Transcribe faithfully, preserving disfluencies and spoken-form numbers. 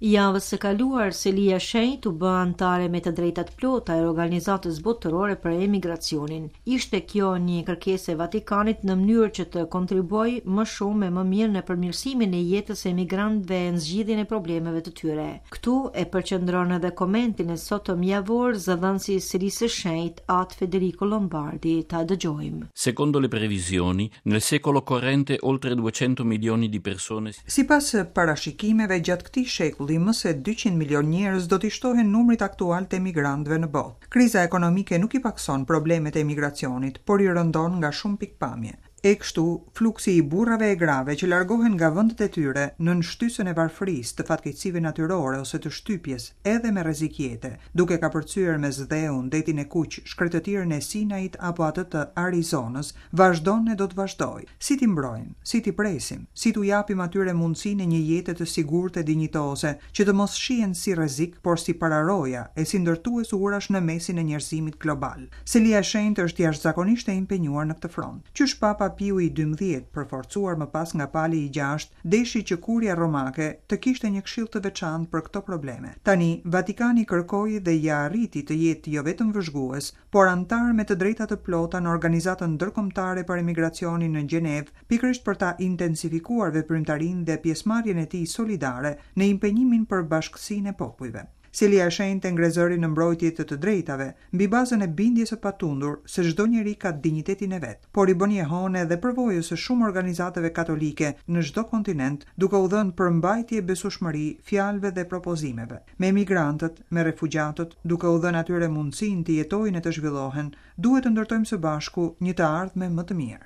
Javës së kaluar, Selia Shenjt u bë antare me të drejtat plota e Organizatës Botërore për Emigracionin. Ishte kjo një kërkesë e Vatikanit në mënyrë që të kontribuojë më shumë e më mirë në përmirësimin e jetës e emigrantëve në zgjidhjen e problemeve të tyre. Ktu e përqendron edhe komentin e sotëm javor zëdhënësi i Selisë së Shenjt, At Federico Lombardi. Ta dëgjojmë. Secondo le previsioni, nel secolo corrente oltre duecento milioni di persone. Sipas parashikimeve gjatë këtij shekulli më se dyqind milion njerëz do t'i shtohen numrit aktual të emigrantëve në botë. Kriza ekonomike nuk i pakson problemet e emigracionit, por i rëndon nga shumë pikpamje. E kështu, fluksi i burrave e grave që largohen nga vendet e tyre në shtysen e varfërisë, të fatkeqësive natyrore ose të shtypjes, edhe me rrezik jete, duke kapërcyer me Zdeun, detin e Kuq, shkretëtirën e Sinait apo atë të Arizonës, vazhdon e do të vazhdojë. Si t'i mbrojmë, si t'i presim, si t'u japim atyre mundësinë e një jete të sigurtë e dinjitose, që të mos shihen si rrezik, por si pararoja e si ndërtues urash në mesin e njerëzimit global. Selia Shenjt është jashtëzakonisht e impenjuar në këtë front. Qysh Papa Piu i dymbëdhjetë, përforcuar më pas nga Pali i gjashtë, deshi që kuria romake të kishte një këshill të veçantë për këto probleme. Tani, Vatikani kërkoi dhe ja arriti të jetë jo vetëm vëzhgues, por antar me të drejta të plota në Organizatën Ndërkombëtare për Emigracionin në Gjenevë, pikërisht për ta intensifikuar veprimtarinë dhe pjesëmarrjen e tij solidare në impenjimin për bashkësinë e popujve. Selia Shenjt e ngrezëri në mbrojtje të të drejtave, mbi bazën e bindjes së patundur se çdo njeri ka dinjitetin e vet, por i bën jehone edhe përvojës së shumë organizatave katolike në çdo kontinent, duke u dhënë përmbajtje besueshmëri fjalëve dhe propozimeve. Me emigrantët, me refugjatët, duke u dhënë atyre mundësinë të jetojnë e të zhvillohen, duhet të ndërtojmë së bashku një të ardhme më të mirë.